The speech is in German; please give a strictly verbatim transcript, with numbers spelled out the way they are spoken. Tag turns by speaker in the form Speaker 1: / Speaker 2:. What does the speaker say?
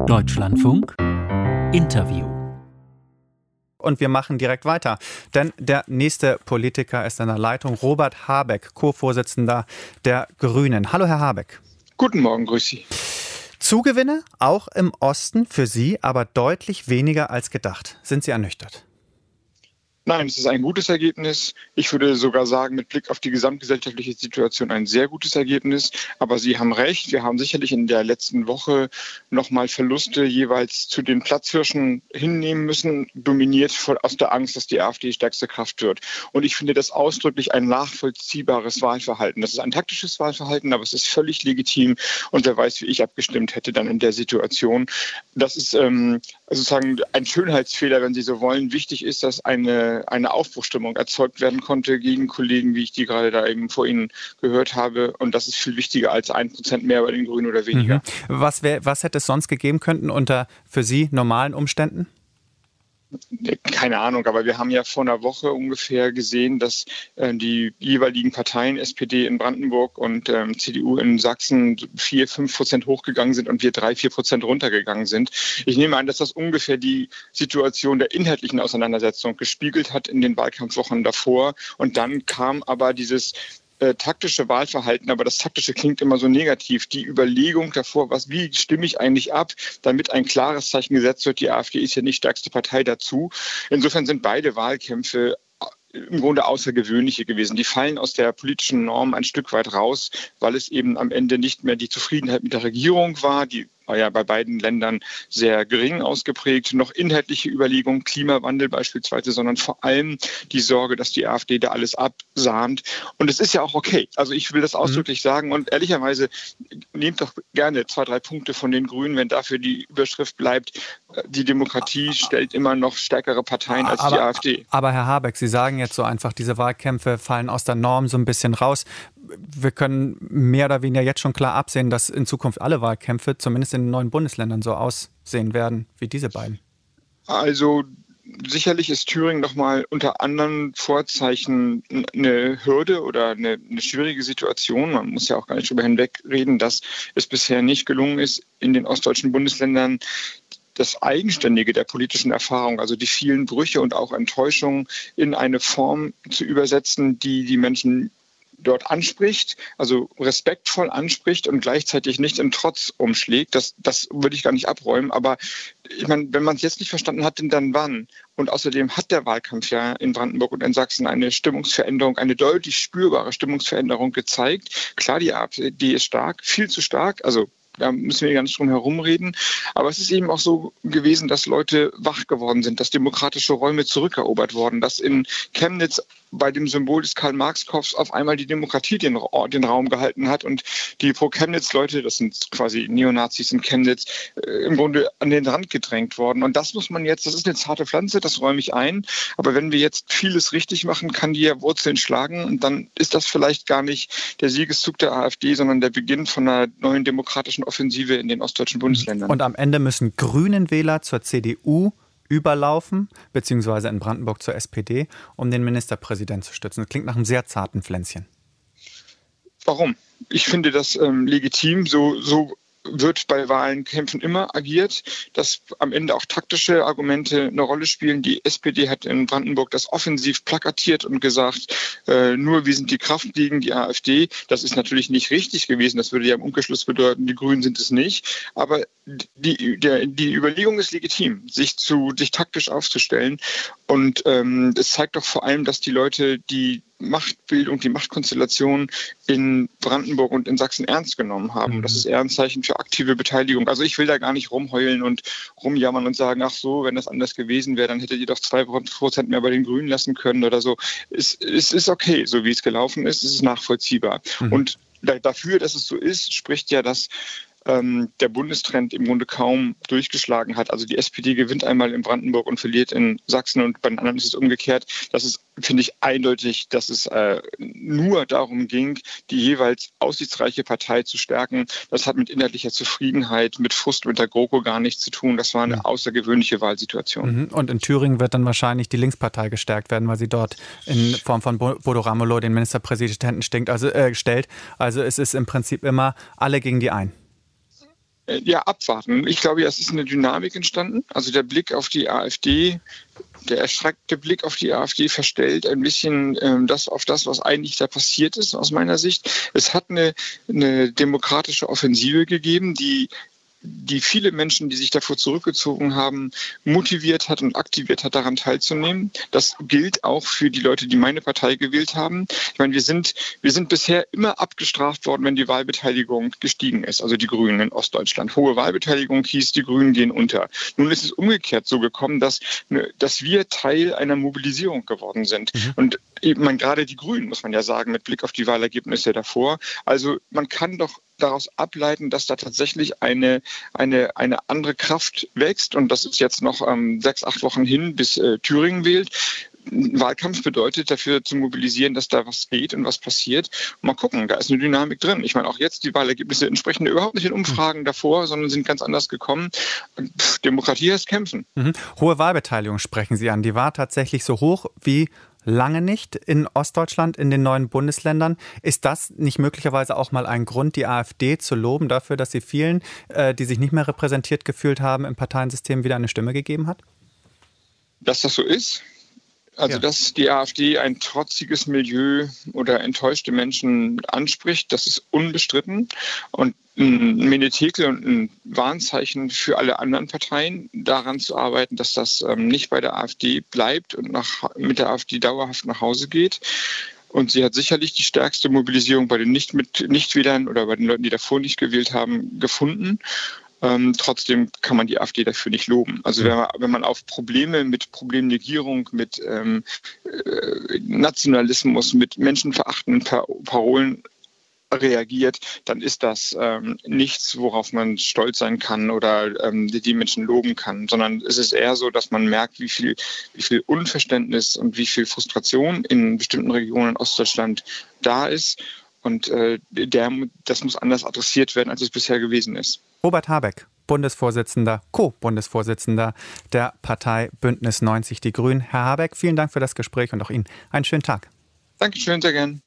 Speaker 1: Deutschlandfunk Interview.
Speaker 2: Und wir machen direkt weiter, denn der nächste Politiker ist in der Leitung, Robert Habeck, Co-Vorsitzender der Grünen. Hallo, Herr Habeck.
Speaker 3: Guten Morgen, grüß Sie.
Speaker 2: Zugewinne, auch im Osten für Sie, aber deutlich weniger als gedacht. Sind Sie ernüchtert?
Speaker 3: Nein, es ist ein gutes Ergebnis. Ich würde sogar sagen, mit Blick auf die gesamtgesellschaftliche Situation ein sehr gutes Ergebnis. Aber Sie haben recht, wir haben sicherlich in der letzten Woche nochmal Verluste jeweils zu den Platzhirschen hinnehmen müssen, dominiert von, aus der Angst, dass die AfD stärkste Kraft wird. Und ich finde das ausdrücklich ein nachvollziehbares Wahlverhalten. Das ist ein taktisches Wahlverhalten, aber es ist völlig legitim. Und wer weiß, wie ich abgestimmt hätte dann in der Situation. Das ist ähm, sozusagen ein Schönheitsfehler, wenn Sie so wollen. Wichtig ist, dass eine eine Aufbruchsstimmung erzeugt werden konnte gegen Kollegen, wie ich die gerade da eben vor Ihnen gehört habe. Und das ist viel wichtiger als ein Prozent mehr bei den Grünen oder weniger.
Speaker 2: Mhm. Was, wär, was hätte es sonst gegeben könnten unter für Sie normalen Umständen?
Speaker 3: Keine Ahnung, aber wir haben ja vor einer Woche ungefähr gesehen, dass äh, die jeweiligen Parteien, S P D in Brandenburg und ähm, C D U in Sachsen, vier, fünf Prozent hochgegangen sind und wir drei, vier Prozent runtergegangen sind. Ich nehme an, dass das ungefähr die Situation der inhaltlichen Auseinandersetzung gespiegelt hat in den Wahlkampfwochen davor. Und dann kam aber dieses Äh, taktische Wahlverhalten, aber das Taktische klingt immer so negativ. Die Überlegung davor, was, wie stimme ich eigentlich ab, damit ein klares Zeichen gesetzt wird, die AfD ist ja nicht stärkste Partei dazu. Insofern sind beide Wahlkämpfe im Grunde außergewöhnliche gewesen. Die fallen aus der politischen Norm ein Stück weit raus, weil es eben am Ende nicht mehr die Zufriedenheit mit der Regierung war, die war ja bei beiden Ländern sehr gering ausgeprägt, noch inhaltliche Überlegungen, Klimawandel beispielsweise, sondern vor allem die Sorge, dass die AfD da alles absahnt. Und es ist ja auch okay. Also ich will das ausdrücklich mhm. sagen und ehrlicherweise nehmt doch gerne zwei, drei Punkte von den Grünen, wenn dafür die Überschrift bleibt, die Demokratie stellt immer noch stärkere Parteien als
Speaker 2: aber,
Speaker 3: die AfD.
Speaker 2: Aber Herr Habeck, Sie sagen jetzt so einfach, diese Wahlkämpfe fallen aus der Norm so ein bisschen raus. Wir können mehr oder weniger jetzt schon klar absehen, dass in Zukunft alle Wahlkämpfe, zumindest in den neuen Bundesländern, so aussehen werden wie diese beiden.
Speaker 3: Also sicherlich ist Thüringen nochmal unter anderen Vorzeichen eine Hürde oder eine, eine schwierige Situation. Man muss ja auch gar nicht darüber hinwegreden, dass es bisher nicht gelungen ist, in den ostdeutschen Bundesländern das Eigenständige der politischen Erfahrung, also die vielen Brüche und auch Enttäuschungen in eine Form zu übersetzen, die die Menschen dort anspricht, also respektvoll anspricht und gleichzeitig nicht in Trotz umschlägt. Das, das würde ich gar nicht abräumen. Aber ich meine, wenn man es jetzt nicht verstanden hat, dann wann? Und außerdem hat der Wahlkampf ja in Brandenburg und in Sachsen eine Stimmungsveränderung, eine deutlich spürbare Stimmungsveränderung gezeigt. Klar, die AfD ist stark, viel zu stark, also da müssen wir gar nicht drum herum reden. Aber es ist eben auch so gewesen, dass Leute wach geworden sind, dass demokratische Räume zurückerobert wurden, dass in Chemnitz bei dem Symbol des Karl-Marx-Kopfs auf einmal die Demokratie den, den Raum gehalten hat und die Pro-Chemnitz-Leute, das sind quasi Neonazis in Chemnitz, äh, im Grunde an den Rand gedrängt worden. Und das muss man jetzt, das ist eine zarte Pflanze, das räume ich ein. Aber wenn wir jetzt vieles richtig machen, kann die ja Wurzeln schlagen und dann ist das vielleicht gar nicht der Siegeszug der AfD, sondern der Beginn von einer neuen demokratischen Offensive in den ostdeutschen Bundesländern.
Speaker 2: Und am Ende müssen Grünen Wähler zur C D U überlaufen, beziehungsweise in Brandenburg zur S P D, um den Ministerpräsidenten zu stützen. Das klingt nach einem sehr zarten Pflänzchen.
Speaker 3: Warum? Ich finde das ähm, legitim, so, so wird bei Wahlkämpfen immer agiert, dass am Ende auch taktische Argumente eine Rolle spielen. Die S P D hat in Brandenburg das offensiv plakatiert und gesagt, äh, nur wir sind die Kraft gegen die AfD. Das ist natürlich nicht richtig gewesen. Das würde ja im Umkehrschluss bedeuten, die Grünen sind es nicht. Aber die, der, die Überlegung ist legitim, sich, zu, sich taktisch aufzustellen. Und ähm, es zeigt doch vor allem, dass die Leute die Machtbildung, die Machtkonstellation in Brandenburg und in Sachsen ernst genommen haben. Das ist eher ein Zeichen für aktive Beteiligung. Also ich will da gar nicht rumheulen und rumjammern und sagen, ach so, wenn das anders gewesen wäre, dann hättet ihr doch zwei Prozent mehr bei den Grünen lassen können oder so. Es, es ist okay, so wie es gelaufen ist. Es ist nachvollziehbar. Mhm. Und da, dafür, dass es so ist, spricht ja das ähm, der Bundestrend im Grunde kaum durchgeschlagen hat. Also die S P D gewinnt einmal in Brandenburg und verliert in Sachsen und bei den anderen ist es umgekehrt. Das ist, finde ich, eindeutig, dass es äh, nur darum ging, die jeweils aussichtsreiche Partei zu stärken. Das hat mit inhaltlicher Zufriedenheit, mit Frust mit der GroKo gar nichts zu tun. Das war eine
Speaker 2: ja.
Speaker 3: außergewöhnliche Wahlsituation.
Speaker 2: Und in Thüringen wird dann wahrscheinlich die Linkspartei gestärkt werden, weil sie dort in Form von Bodo Ramelow den Ministerpräsidenten stinkt, also, äh, stellt. Also es ist im Prinzip immer alle gegen die einen.
Speaker 3: Ja, abwarten. Ich glaube, es ist eine Dynamik entstanden. Also der Blick auf die AfD, der erschreckte Blick auf die AfD verstellt ein bisschen ähm, das auf das, was eigentlich da passiert ist, aus meiner Sicht. Es hat eine, eine demokratische Offensive gegeben, die die viele Menschen, die sich davor zurückgezogen haben, motiviert hat und aktiviert hat, daran teilzunehmen. Das gilt auch für die Leute, die meine Partei gewählt haben. Ich meine, wir sind, wir sind bisher immer abgestraft worden, wenn die Wahlbeteiligung gestiegen ist, also die Grünen in Ostdeutschland. Hohe Wahlbeteiligung hieß, die Grünen gehen unter. Nun ist es umgekehrt so gekommen, dass, dass wir Teil einer Mobilisierung geworden sind. Mhm. Und man, gerade die Grünen, muss man ja sagen, mit Blick auf die Wahlergebnisse davor. Also man kann doch daraus ableiten, dass da tatsächlich eine, eine, eine andere Kraft wächst. Und das ist jetzt noch ähm, sechs, acht Wochen hin, bis äh, Thüringen wählt. Ein Wahlkampf bedeutet, dafür zu mobilisieren, dass da was geht und was passiert. Mal gucken, da ist eine Dynamik drin. Ich meine, auch jetzt die Wahlergebnisse entsprechen überhaupt nicht den Umfragen davor, sondern sind ganz anders gekommen. Pff, Demokratie heißt kämpfen.
Speaker 2: Mhm. Hohe Wahlbeteiligung sprechen Sie an. Die war tatsächlich so hoch wie lange nicht in Ostdeutschland, in den neuen Bundesländern. Ist das nicht möglicherweise auch mal ein Grund, die AfD zu loben dafür, dass sie vielen, äh, die sich nicht mehr repräsentiert gefühlt haben, im Parteiensystem wieder eine Stimme gegeben hat?
Speaker 3: Dass das so ist? Also,
Speaker 2: ja.
Speaker 3: Dass die AfD ein trotziges Milieu oder enttäuschte Menschen anspricht, das ist unbestritten. Und ein Menetekel und ein Warnzeichen für alle anderen Parteien, daran zu arbeiten, dass das ähm, nicht bei der AfD bleibt und nach, mit der AfD dauerhaft nach Hause geht. Und sie hat sicherlich die stärkste Mobilisierung bei den Nicht- mit Nichtwählern oder bei den Leuten, die davor nicht gewählt haben, gefunden. Ähm, trotzdem kann man die AfD dafür nicht loben. Also wenn man, wenn man auf Probleme mit Problemnegierung, mit ähm, äh, Nationalismus, mit menschenverachtenden Par- Parolen reagiert, dann ist das ähm, nichts, worauf man stolz sein kann oder ähm, die, die Menschen loben kann, sondern es ist eher so, dass man merkt, wie viel, wie viel Unverständnis und wie viel Frustration in bestimmten Regionen in Ostdeutschland da ist. Und äh, der, das muss anders adressiert werden, als es bisher gewesen ist.
Speaker 2: Robert Habeck, Bundesvorsitzender, Co-Bundesvorsitzender der Partei Bündnis neunzig Die Grünen. Herr Habeck, vielen Dank für das Gespräch und auch Ihnen einen schönen Tag.
Speaker 3: Dankeschön, sehr gern.